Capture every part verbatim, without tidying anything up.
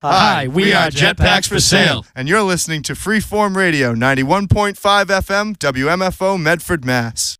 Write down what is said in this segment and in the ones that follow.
Hi, we are Jetpacks for Sale. And you're listening to Freeform Radio, ninety-one point five F M, W M F O, Medford, Mass.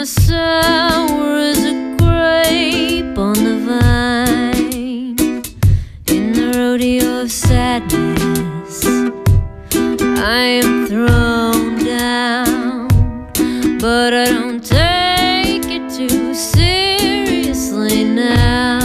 sour as a grape on the vine. In the rodeo of sadness, I am thrown down, but I don't take it too seriously now.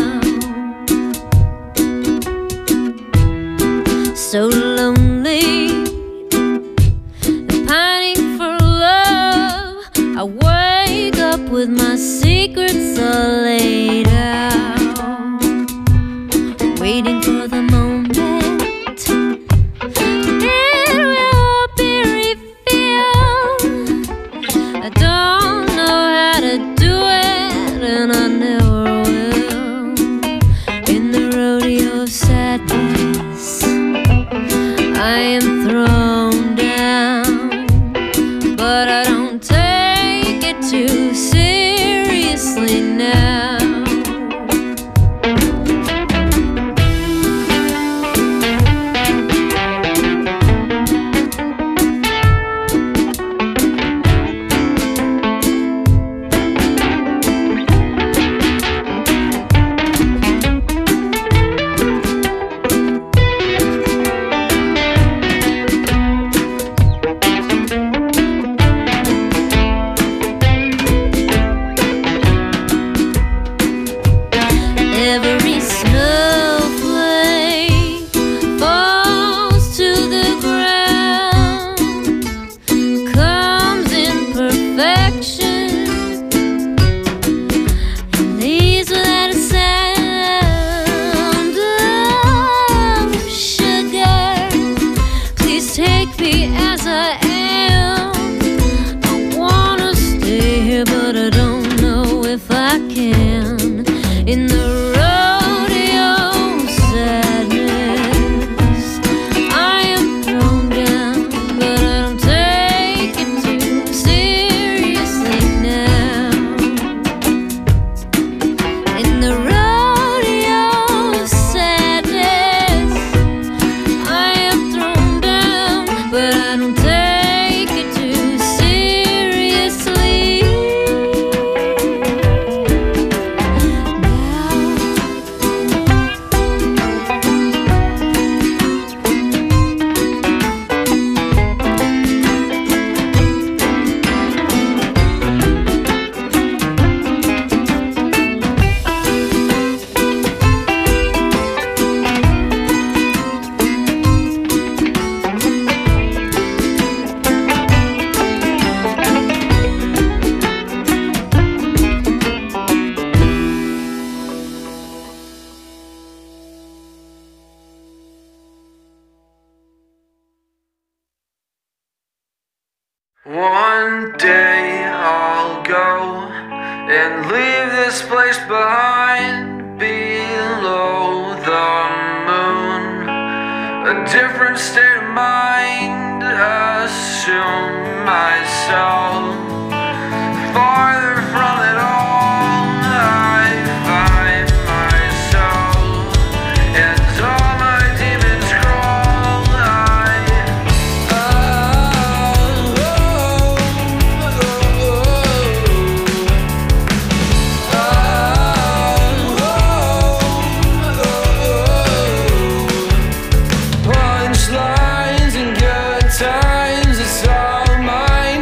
So lonely and pining for love, I wake up with my secrets all laid out, waiting for the moment it will be revealed. I don't know how to do it, and I never will. In the rodeo of sadness, I am thrown down, but I don't take it too seriously now. Every snowflake falls to the ground, comes in perfection, and leaves without a sound. Oh, sugar, please take me as I am. I wanna stay here, but I don't know if I can. In the rodeo sadness, I am thrown down, but I don't take it too seriously now. In the rodeo sadness, I am thrown down, but I don't take it too seriously One day I'll go and leave this place behind, below the moon. A different state of mind, assume myself farther from it all. I find myself and all my demons crawl. I punchlines and good times, it's all mine.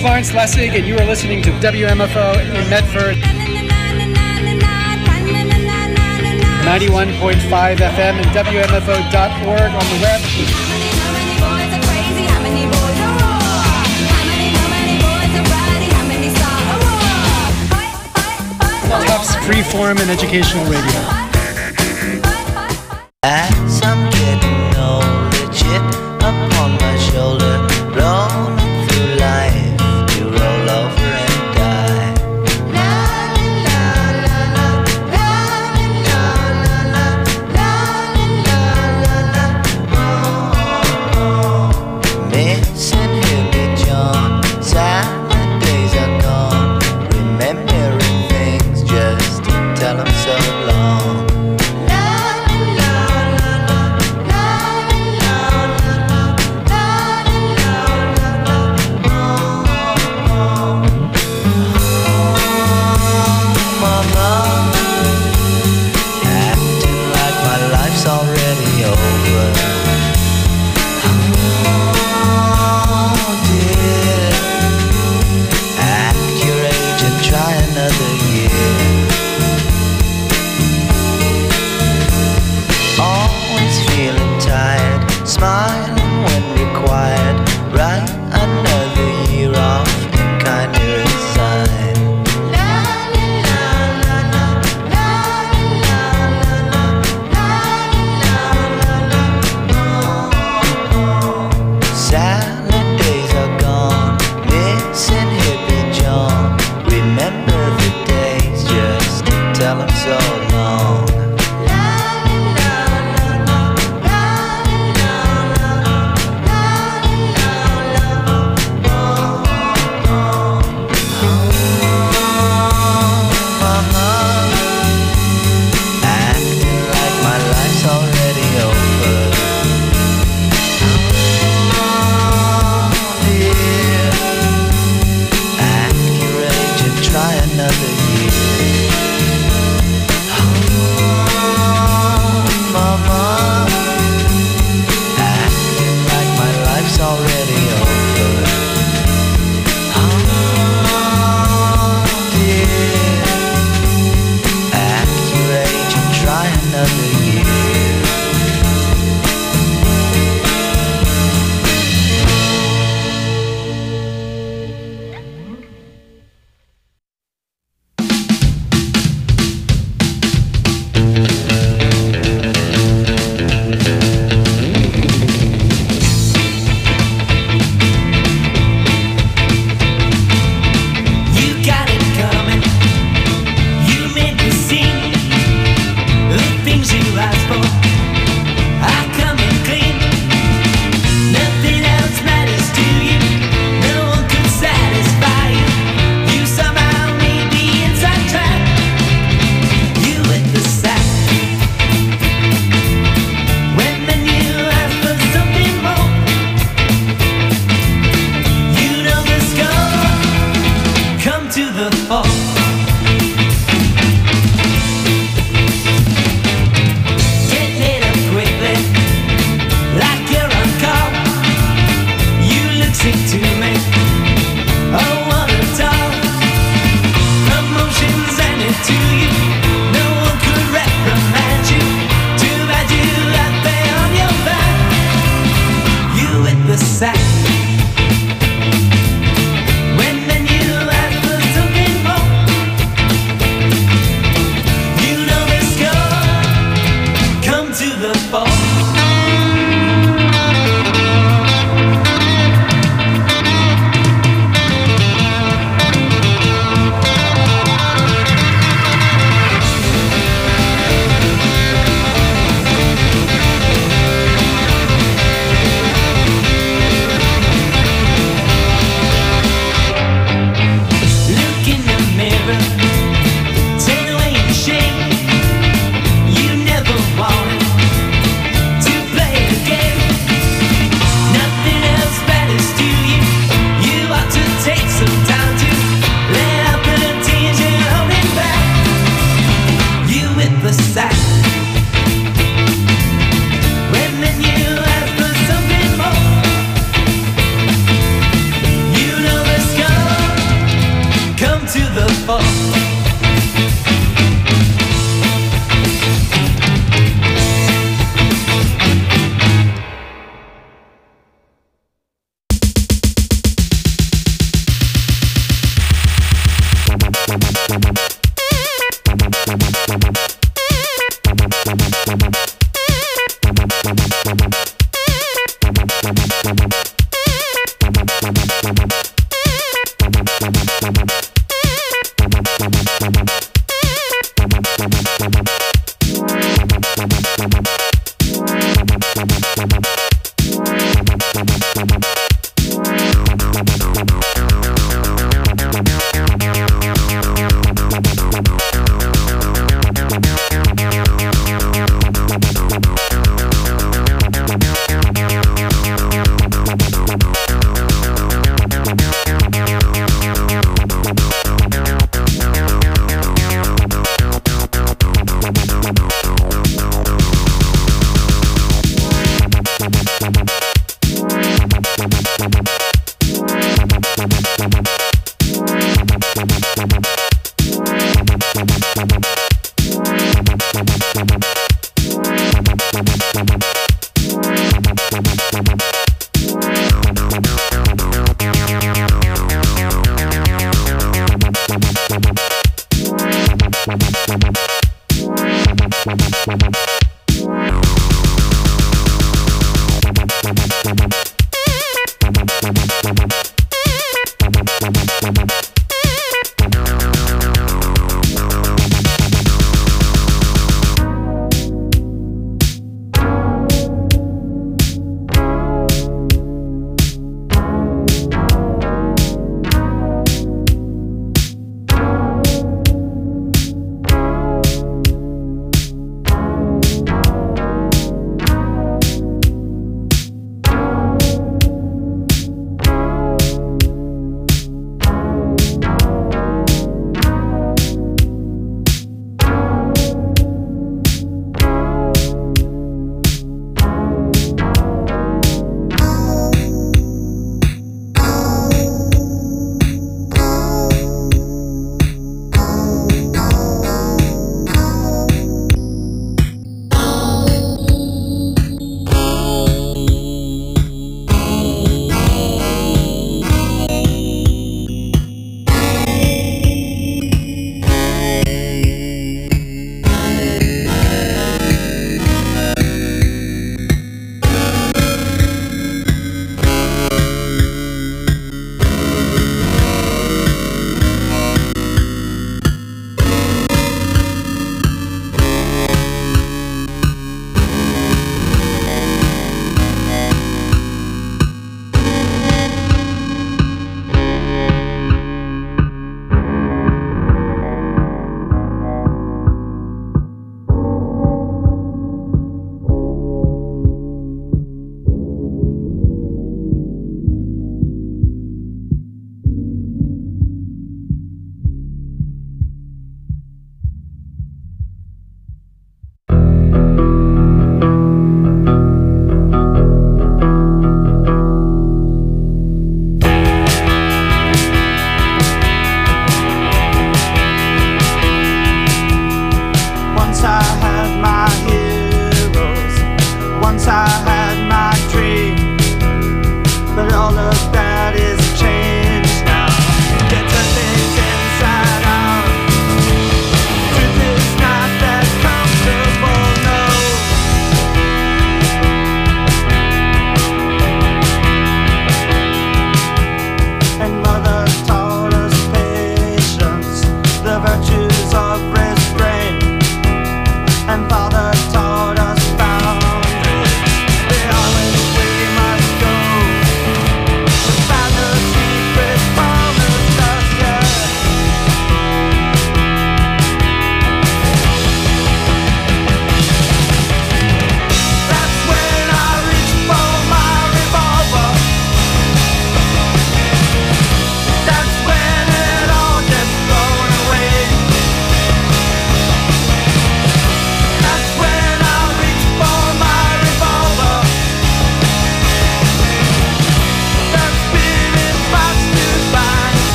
is Lawrence Lessig, and you are listening to W M F O in Medford. ninety-one point five F M and W M F O dot org on the web. Tufts Freeform and Educational Radio. As I'm getting older, chip upon my shoulder, rolling through life to roll over and die. La la la la la la la la la la. Missing Hippie John, Saturdays are gone, remembering things just to tell them so long. Already over. Oh dear, act your age and try another year. Always feeling tired, smiling when required. Write another year off and kindly resign. Saturdays are gone, missing Hippie John. Remember the days just to tell him so long. Acting like my life's already over. Try another year. Oh, mama, acting like my life's already over. Oh, dear, act your age and try another year.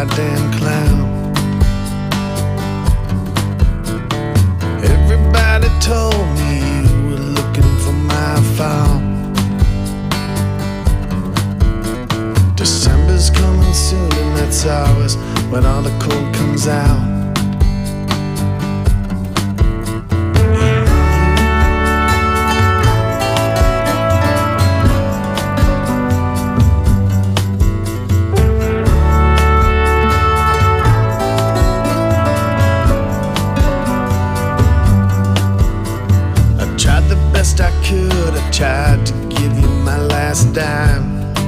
goddamn clown. Everybody told me you were looking for my file. December's coming soon and that's always when all the cold comes out. I could, I tried to give you my last dime.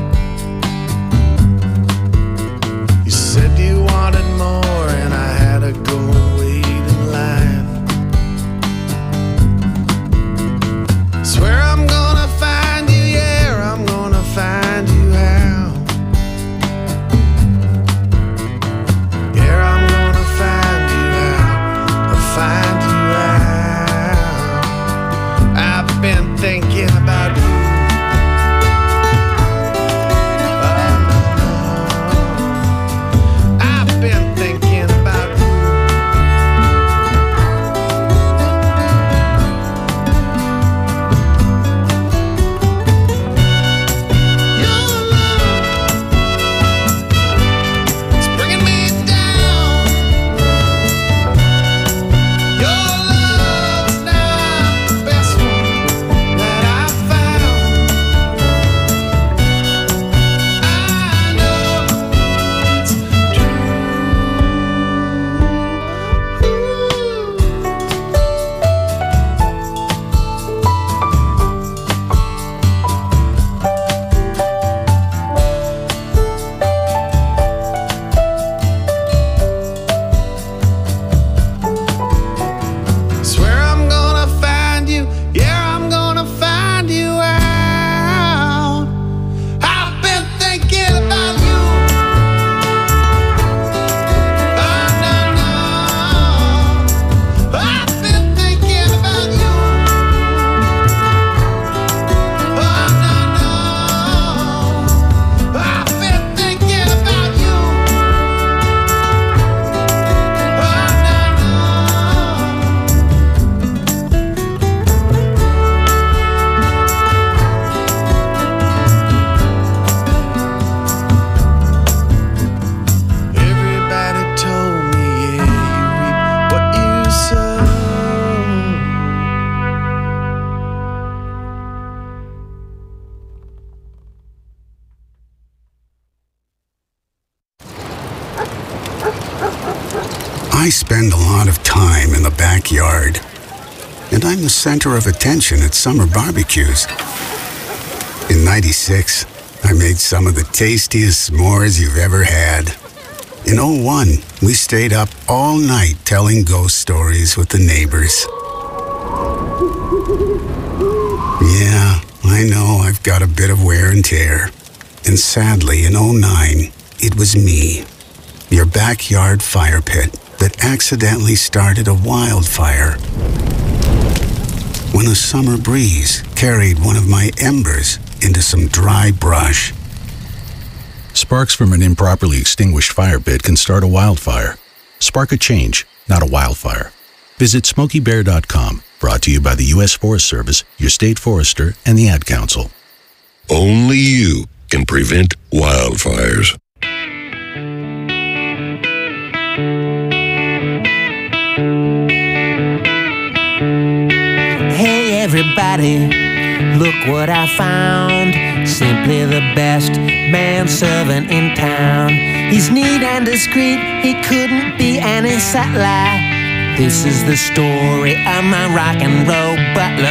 You said you wanted more and I had to go and wait in line. Swear I'm gonna find you, yeah, I'm gonna find you how. Yeah, I'm gonna find you out, I'll find you out. I've been thinking about you. Oh, no, no. I've been thinking about you. Your love is bringing me down. Your love's not the best one that I found. I know it's true. Swear I'm gonna find you, yeah, I'm gonna find you out. I've been thinking about you. Oh, no, no. I've been thinking about you. Oh, no, no. I've been thinking about you. Oh, no, no. Everybody told me, yeah, you reap what you sow. I spend a lot of time in the backyard, and I'm the center of attention at summer barbecues. In ninety-six, I made some of the tastiest s'mores you've ever had. In oh one, we stayed up all night telling ghost stories with the neighbors. Yeah, I know I've got a bit of wear and tear. And sadly, in oh nine, it was me, your backyard fire pit, that accidentally started a wildfire. When a summer breeze carried one of my embers into some dry brush. Sparks from an improperly extinguished fire pit can start a wildfire. Spark a change, not a wildfire. Visit smokey bear dot com. Brought to you by the U S Forest Service, your state forester, and the Ad Council. Only you can prevent wildfires. Hey everybody, look what I found. Simply the best manservant in town. He's neat and discreet, he couldn't be any settler. This is the story of my rock and roll butler.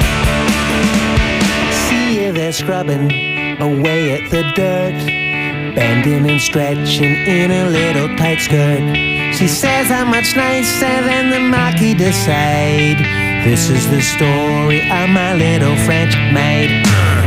Scrubbing away at the dirt. bending and stretching in a little tight skirt. She says I'm much nicer than the Marquis de Sade. This is the story of my little French maid.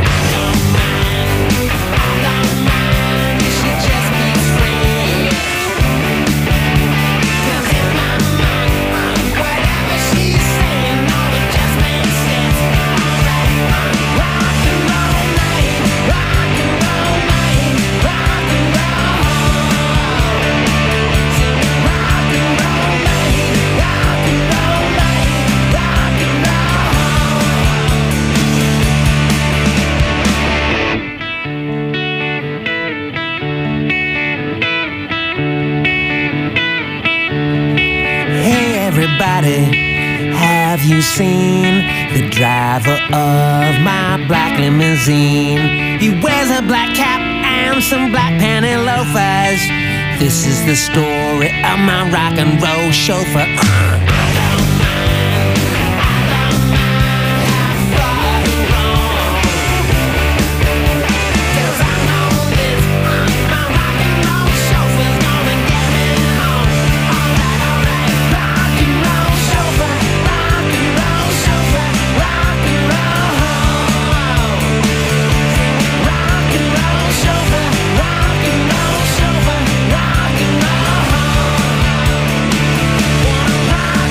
Have you seen the driver of my black limousine? He wears a black cap and some black panty loafers. This is the story of my rock and roll chauffeur. Uh. Rock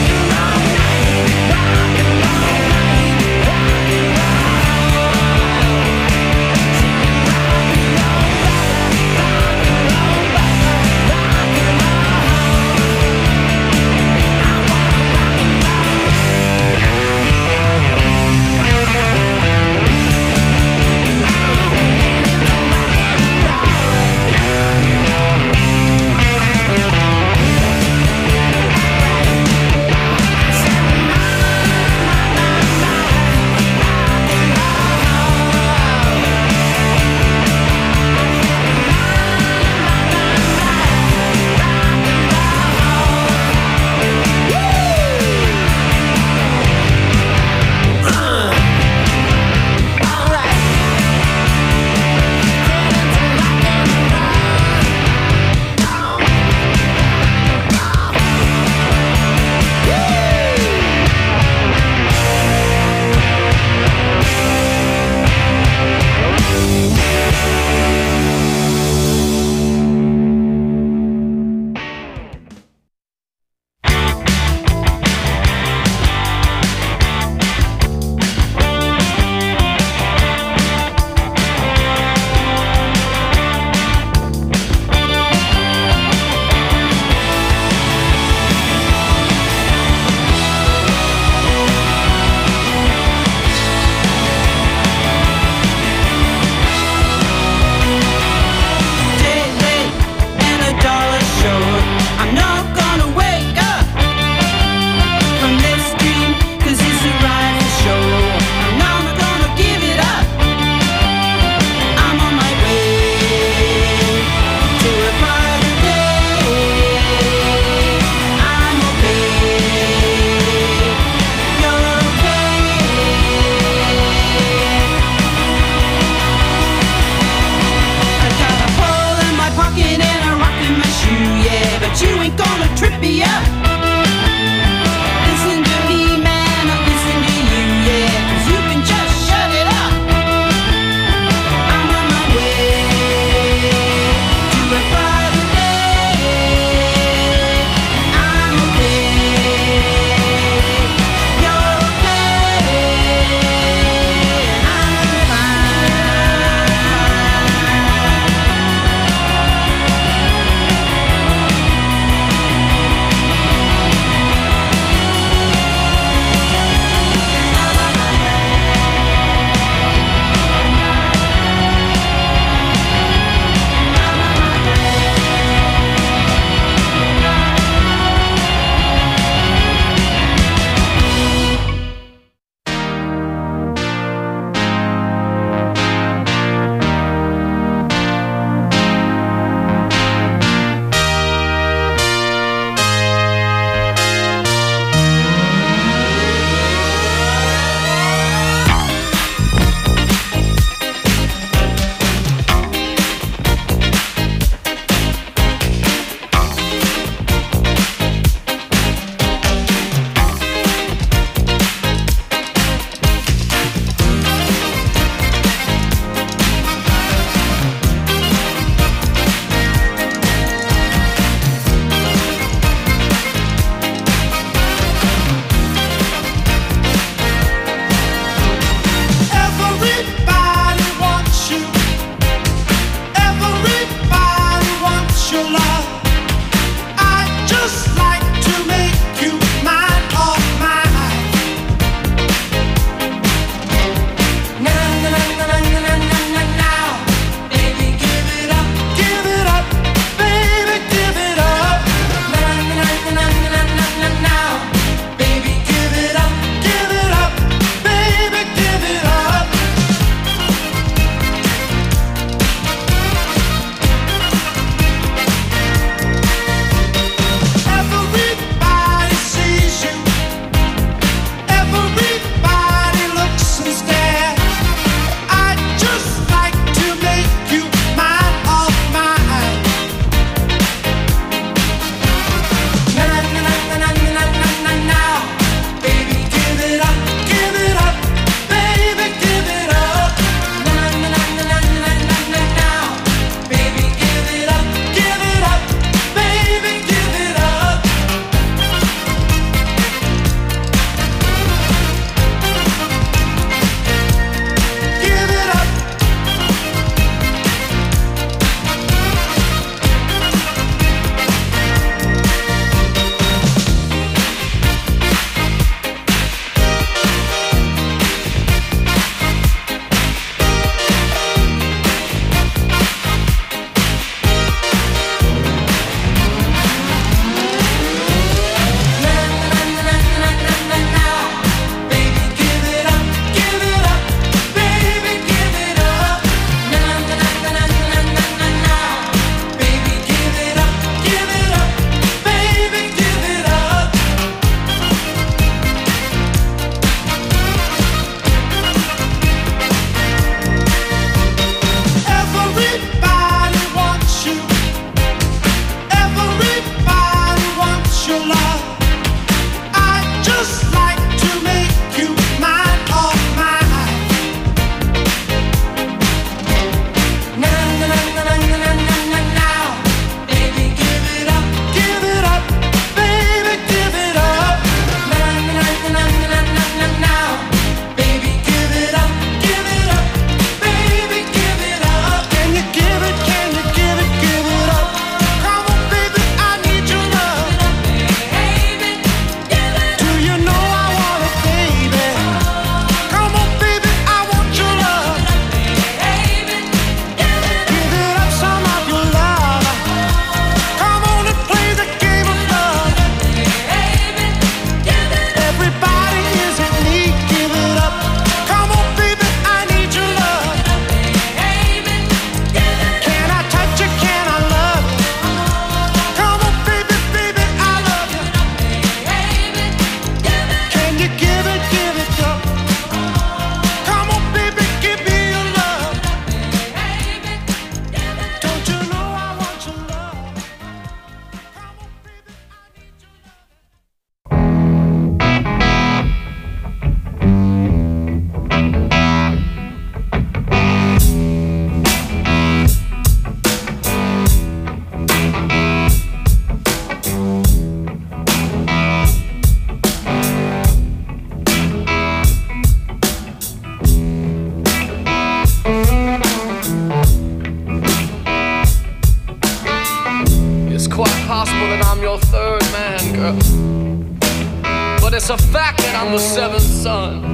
it's a fact that I'm the seventh son.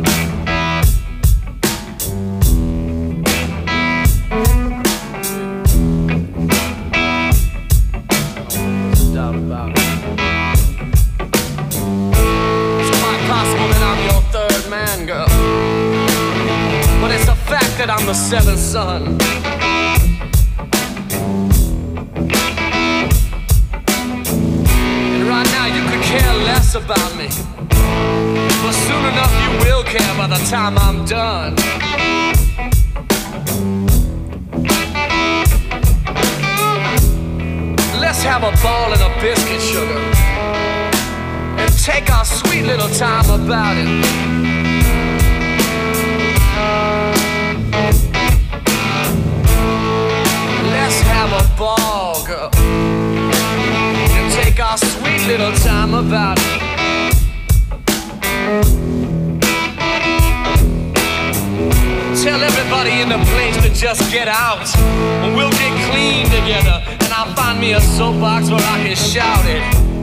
No doubt about it. It's quite possible that I'm your third man, girl, but it's a fact that I'm the seventh son. And right now you could care less about me, but soon enough you will care by the time I'm done. Let's have a ball and a biscuit, sugar, and take our sweet little time about it. Let's have a ball, girl, and take our sweet little time about it. Tell everybody in the place to just get out, and we'll get clean together, and I'll find me a soapbox where I can shout it.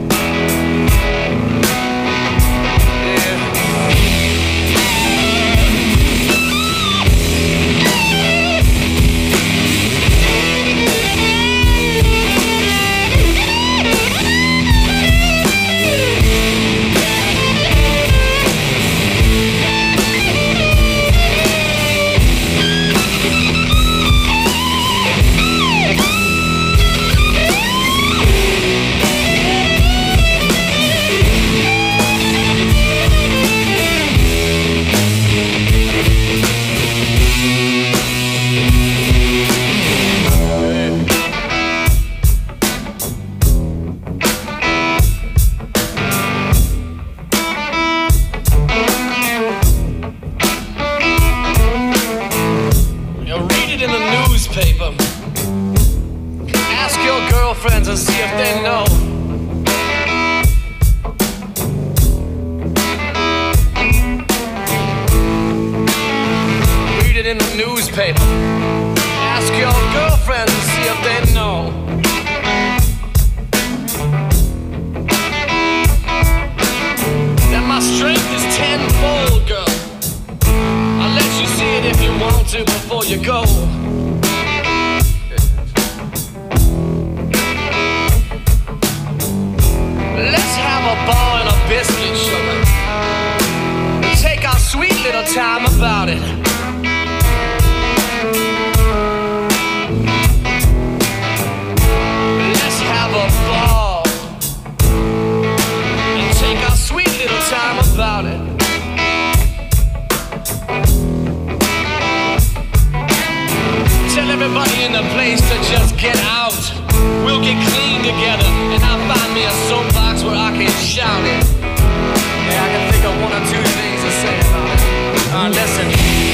Yeah. Friends and see if they know. Read it in the newspaper. Ask your girlfriends and see if they know. That my strength is tenfold, girl. I'll let you see it if you want to before you go. Let's have a ball and a biscuit, sugar, and take our sweet little time about it. Let's have a ball and take our sweet little time about it. Tell everybody in the place to just get out. We'll get clean together, and I'll find me a soapbox where I can shout it. Yeah, I can think of one or two things to say about it. Alright, listen.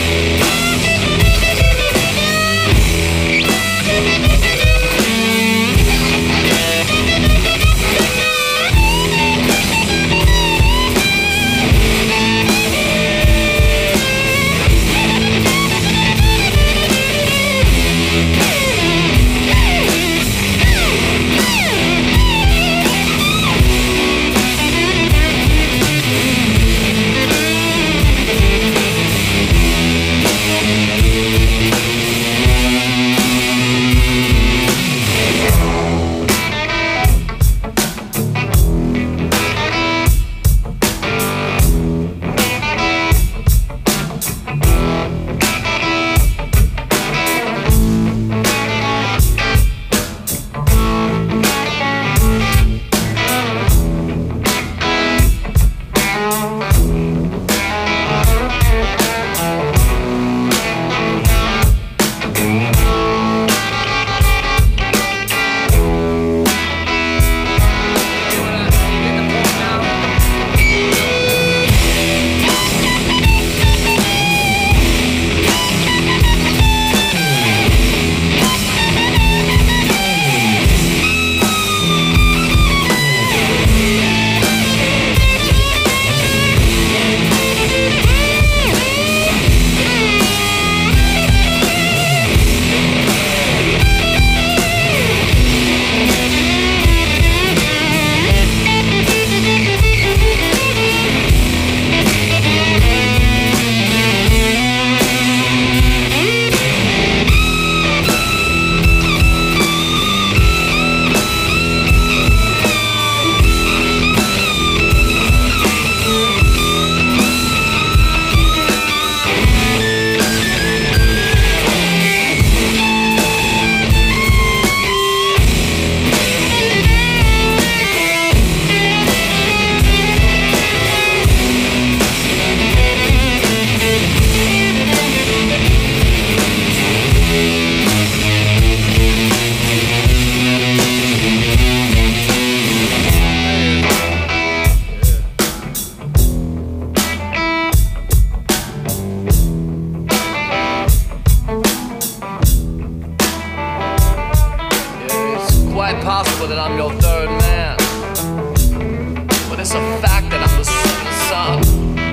quite possible that I'm your third man, but it's a fact that I'm the seventh son.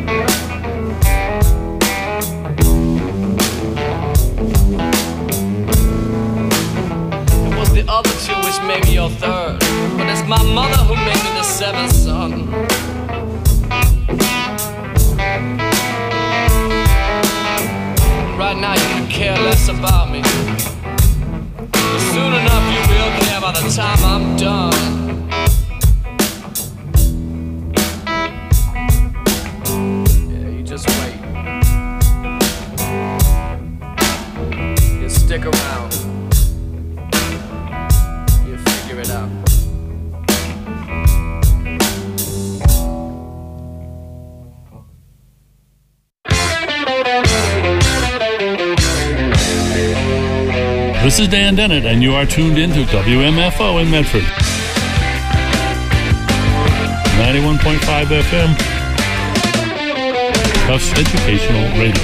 It was the other two which made me your third, but it's my mother who made me the seventh son. Right now you can care less about me, but soon enough you will care by the time I'm done. Yeah, you just wait. You stick around. You figure it out. This is Dan Dennett, and you are tuned into W M F O in Medford. ninety-one point five F M. Tufts Educational Radio.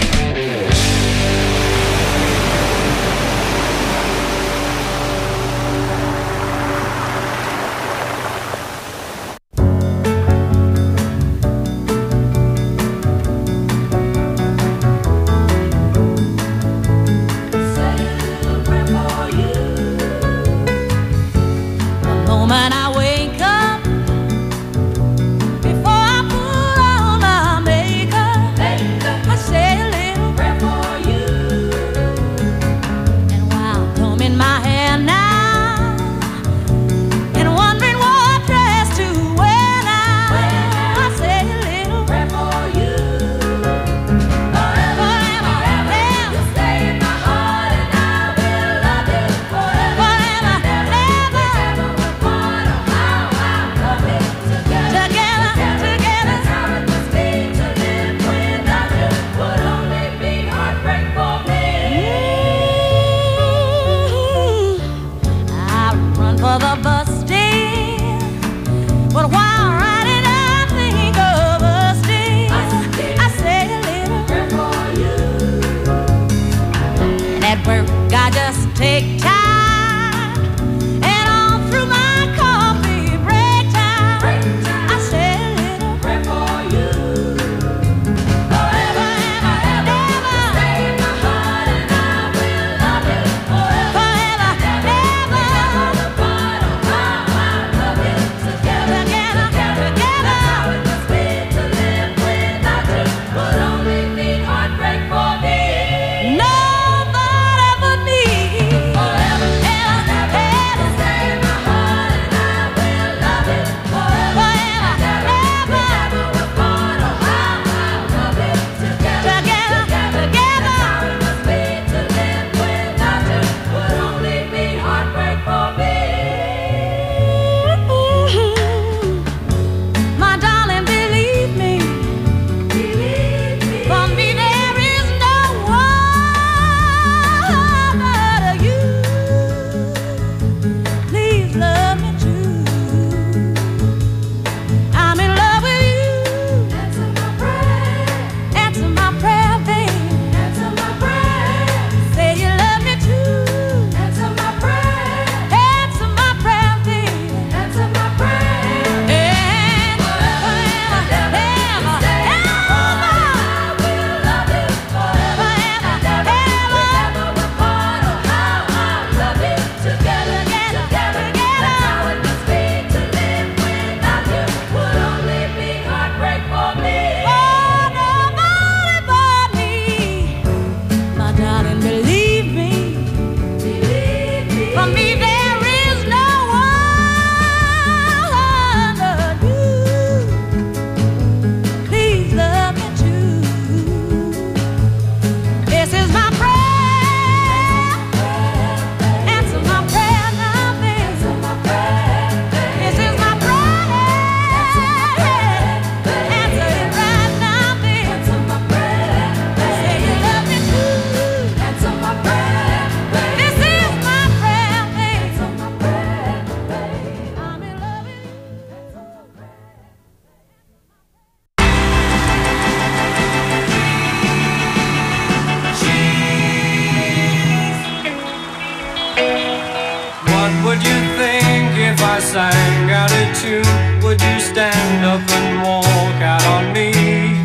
What would you think I sang out of tune, would you stand up and walk out on me?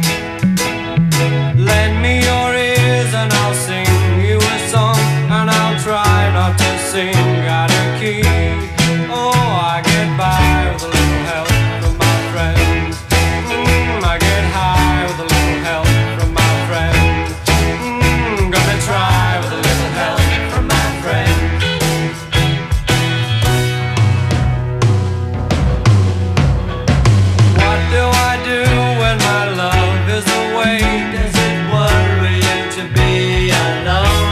Lend me your ears and I'll sing you a song, and I'll try not to sing out of key. Oh, I get by with a little help from my friends. Mm, I get high with a little help from my friends. Mm, gonna try with a little help from my friends. What do I do when my love is away? Does it worry you to be alone?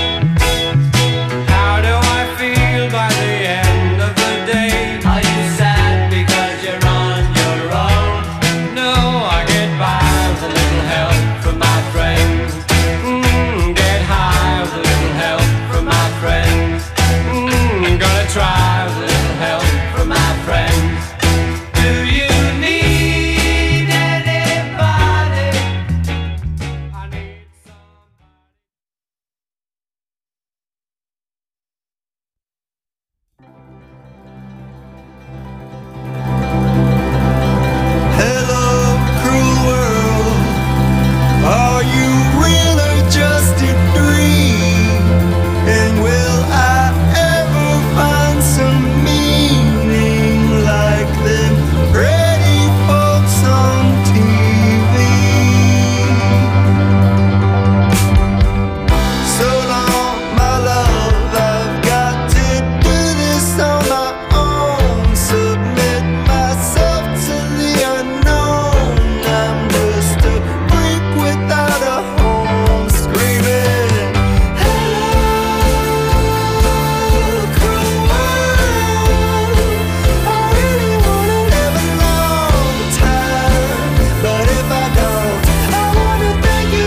How do I feel by the end of the day? Are you sad because you're on your own? No, I get by with a little help from my friends. Mm, get high with a little help from my friends. Mm, gonna try with a little help from my friends. Do you need anybody? I need somebody. Hello, cruel world. Are you real or just a dream? And will I ever find some meaning like them pretty folks on T V? So long, my love, I've got to do this on my own. Submit myself to the unknown. I'm just a freak without a home, screaming, hello, cruel world. I really wanna live a long time, but if I don't, I wanna thank you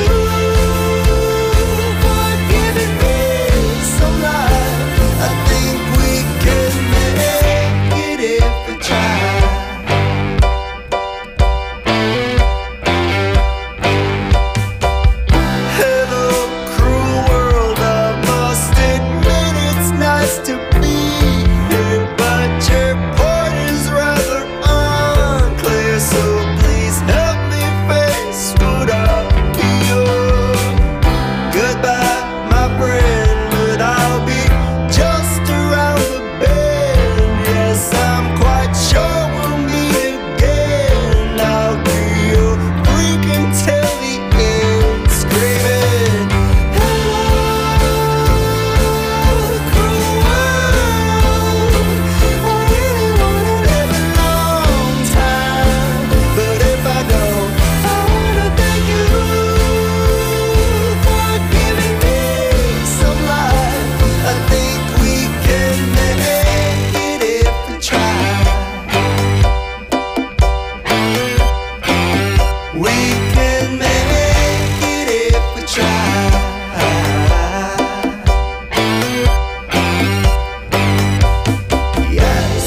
for giving me some life. I think we can make it if we try. Hello, cruel world. I must admit it's nice to be here, but your port is rather unclear. So please help me face what I feel. Goodbye, my friend, but I'll be just around the bend. Yes, I'm quite sure we'll meet again. I'll be your freak until the end, screaming, hello, cruel world. I really wanna live a long time, but if I don't, I wanna thank you for giving me some life. I think we can make it if we try. We can make it if we try. Yes.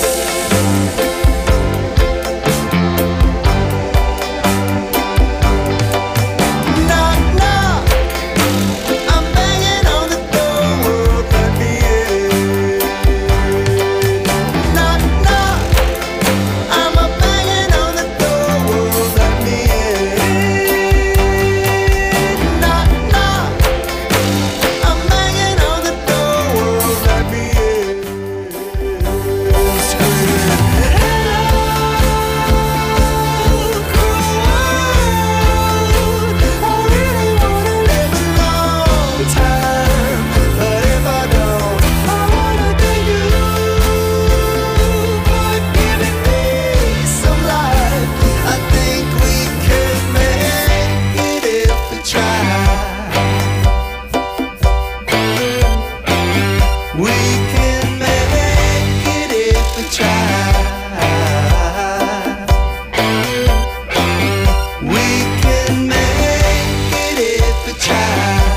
Knock, knock. I'm banging on the door, world, let me in. Knock, knock. I'm a banging on the door, world, let me in. Knock, knock. I'm banging on the door, world, let me in. Screaming, hello, cruel world. I really wanna live a long time, but if I don't, I wanna thank you for giving me some life. I think we can make it if we try. We can make it if we try. We can make it if we try.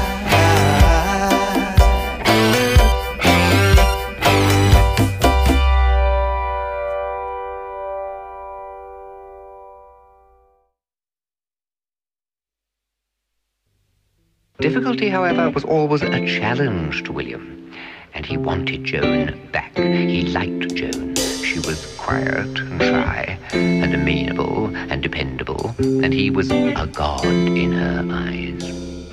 Difficulty, however, was always a challenge to William, and he wanted Joan back. He liked Joan. She was quiet and shy and amenable and dependable, and he was a god in her eyes.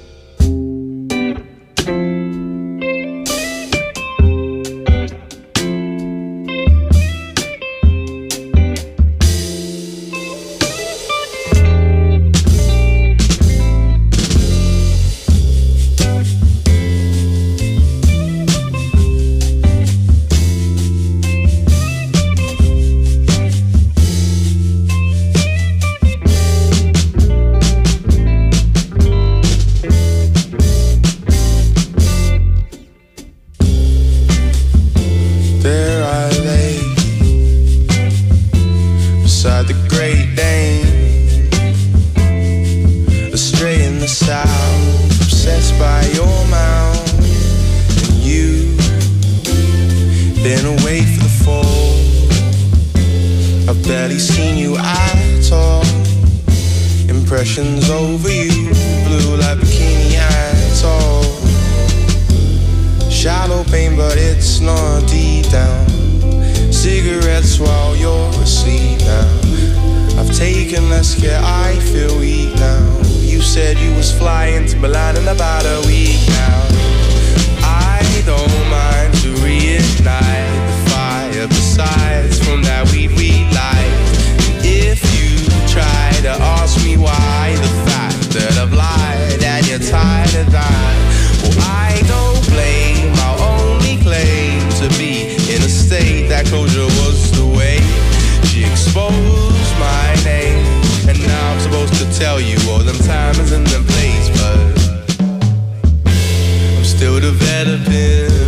Over you, blue like bikini eyes, all shallow pain, but it's not deep down. Cigarettes while you're asleep now. I've taken less care, I feel weak now. You said you was flying to Milan in about a week now. I don't mind